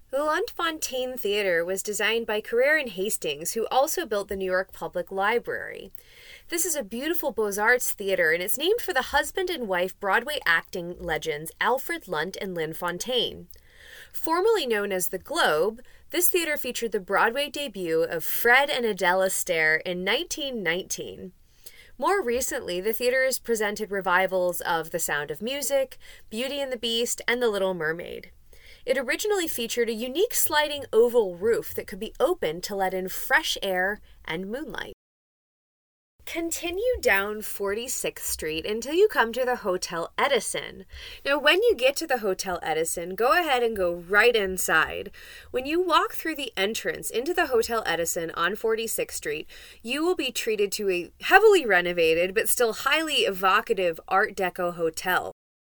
The Lunt-Fontanne Theater was designed by Carrere and Hastings, who also built the New York Public Library. This is a beautiful Beaux-Arts theater, and it's named for the husband and wife Broadway acting legends Alfred Lunt and Lynn Fontanne. Formerly known as the Globe, this theater featured the Broadway debut of Fred and Adele Astaire in 1919. More recently, the theater has presented revivals of The Sound of Music, Beauty and the Beast, and The Little Mermaid. It originally featured a unique sliding oval roof that could be opened to let in fresh air and moonlight. Continue down 46th Street until you come to the Hotel Edison. Now, when you get to the Hotel Edison, go ahead and go right inside. When you walk through the entrance into the Hotel Edison on 46th Street, you will be treated to a heavily renovated but still highly evocative Art Deco hotel.